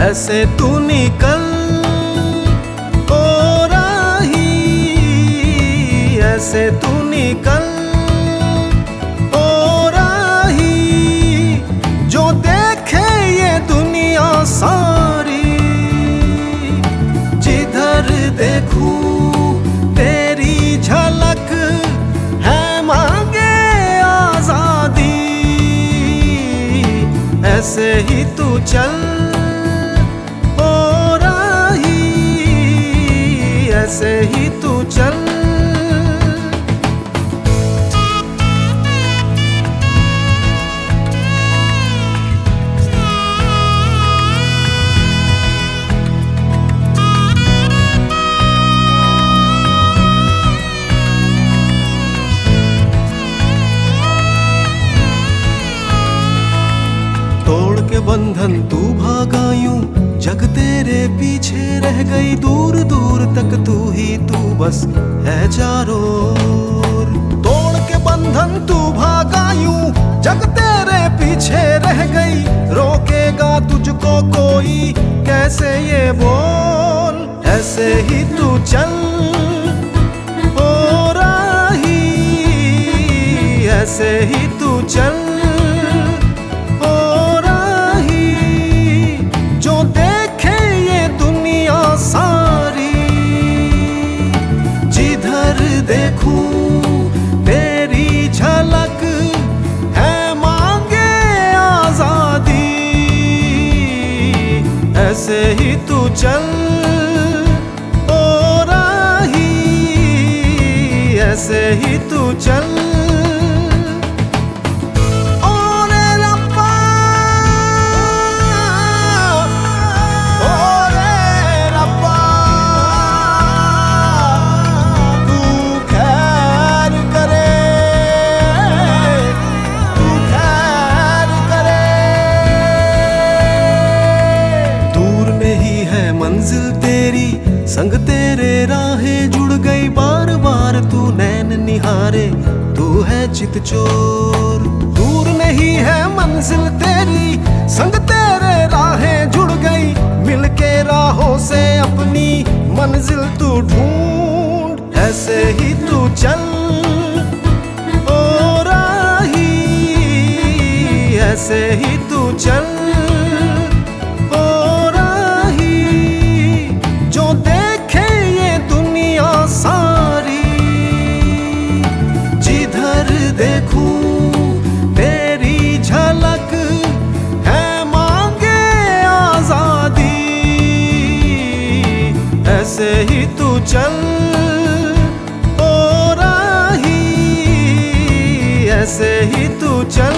ऐसे तू निकल ओ राही, ऐसे तू निकल ओ राही, जो देखे ये दुनिया सारी। जिधर देखूं तेरी झलक है, मांगे आजादी। ऐसे ही तू चल ओ राही, ऐसे ही तू चल। तोड़ के बंधन तू भागा यूं, जग तेरे पीछे रह गई। दूर दूर तक तू ही तू बस है चारों ओर। तोड़ के बंधन तू भागा यूं, जग तेरे पीछे रह गई। रोकेगा तुझको कोई कैसे ये बोल। ऐसे ही तू चल ओ राही, ऐसे ही तू चल ओ राही, जो देखे ये दुनिया सारी। जिधर देखूं तेरी झलक है, मांगे आजादी। ऐसे ही तू चल ओ राही, ऐसे ही तू चल। मंजिल तेरी संग तेरे राहें जुड़ गई। बार बार तू नैन निहारे, तू है चित चोर। दूर नहीं है मंजिल तेरी संग तेरे राहें जुड़ गई। मिलके राहों से अपनी मंजिल तू ढूंढ। ऐसे ही तू चल ओ राही, ऐसे ही तू चल ओ राही, जो देखे ये दुनिया सारी। जिधर देखूं तेरी झलक है, मांगे आजादी। ऐसे ही तू चल ओ राही, ऐसे ही तू चल।